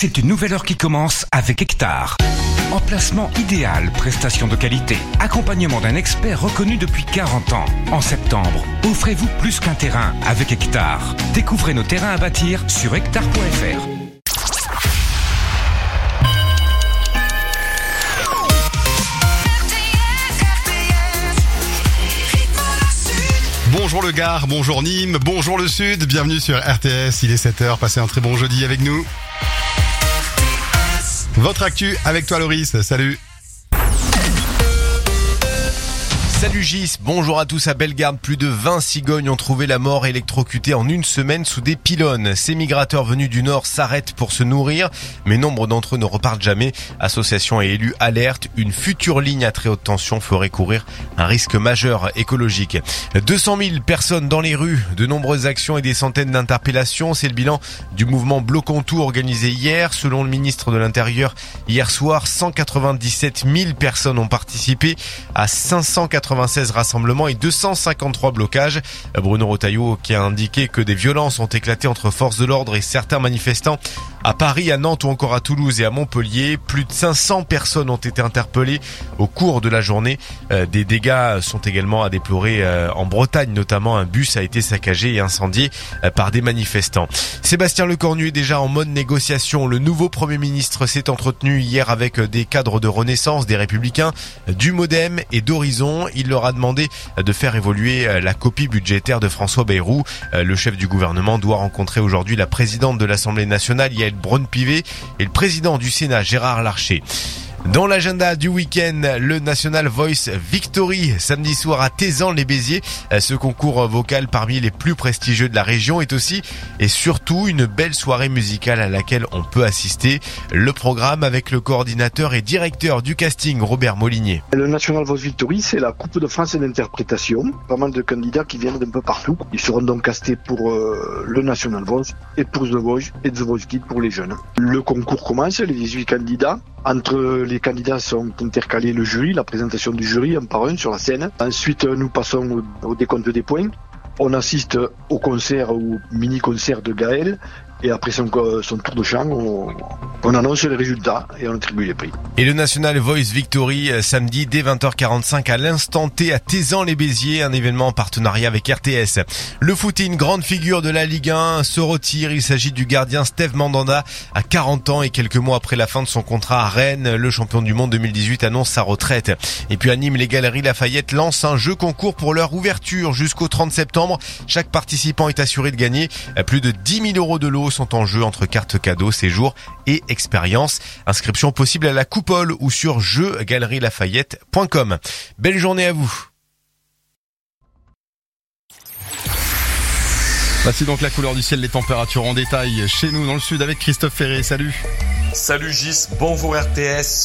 C'est une nouvelle heure qui commence avec Hectare. Emplacement idéal, prestations de qualité, accompagnement d'un expert reconnu depuis 40 ans. En septembre, offrez-vous plus qu'un terrain avec Hectare. Découvrez nos terrains à bâtir sur hectare.fr. Bonjour le Gard, bonjour Nîmes, bonjour le Sud, bienvenue sur RTS, il est 7h, passez un très bon jeudi avec nous. Votre actu avec toi Loris, salut. Salut Gis, bonjour à tous. À Bellegarde, plus de 20 cigognes ont trouvé la mort électrocutées en une semaine sous des pylônes. Ces migrateurs venus du Nord s'arrêtent pour se nourrir, mais nombre d'entre eux ne repartent jamais. Associations et élus alertent, une future ligne à très haute tension ferait courir un risque majeur écologique. 200 000 personnes dans les rues, de nombreuses actions et des centaines d'interpellations. C'est le bilan du mouvement Bloquons tout organisé hier. Selon le ministre de l'Intérieur, hier soir, 197 000 personnes ont participé à 596 rassemblements et 253 blocages. Bruno Retailleau qui a indiqué que des violences ont éclaté entre forces de l'ordre et certains manifestants à Paris, à Nantes ou encore à Toulouse et à Montpellier. Plus de 500 personnes ont été interpellées au cours de la journée. Des dégâts sont également à déplorer en Bretagne, notamment un bus a été saccagé et incendié par des manifestants. Sébastien Lecornu est déjà en mode négociation. Le nouveau Premier ministre s'est entretenu hier avec des cadres de Renaissance, des Républicains, du Modem et d'Horizon. Il leur a demandé de faire évoluer la copie budgétaire de François Bayrou. Le chef du gouvernement doit rencontrer aujourd'hui la présidente de l'Assemblée nationale, Yaël Braun-Pivet, et le président du Sénat, Gérard Larcher. Dans l'agenda du week-end, le National Voice Victory, samedi soir à Thézan-les-Béziers. Ce concours vocal parmi les plus prestigieux de la région est aussi et surtout une belle soirée musicale à laquelle on peut assister. Le programme avec le coordinateur et directeur du casting, Robert Molinier. Le National Voice Victory, c'est la Coupe de France d'interprétation. Pas mal de candidats qui viennent d'un peu partout. Ils seront donc castés pour le National Voice et pour The Voice et The Voice Kids pour les jeunes. Le concours commence, les 18 candidats. Entre les candidats sont intercalés le jury, la présentation du jury un par un sur la scène. Ensuite, nous passons au décompte des points. On assiste au concert ou mini-concert de Gaël. Et après son tour de chant, on annonce les résultats et on attribue les prix. Et le National Voice Victory, samedi dès 20h45 à l'instant T à Thézan-les-Béziers, un événement en partenariat avec RTS. Le foot, une grande figure de la Ligue 1 se retire. Il s'agit du gardien Steve Mandanda, à 40 ans et quelques mois après la fin de son contrat à Rennes. Le champion du monde 2018 annonce sa retraite. Et puis à Nîmes, les Galeries Lafayette lancent un jeu concours pour leur ouverture jusqu'au 30 septembre. Chaque participant est assuré de gagner plus de 10 000 € de lot sont en jeu entre cartes cadeaux, séjours et expériences. Inscription possible à la coupole ou sur jeugalerielafayette.com. Belle journée à vous. Voici donc la couleur du ciel, les températures en détail chez nous dans le sud avec Christophe Ferré. Salut. Salut Gis, bonjour RTS.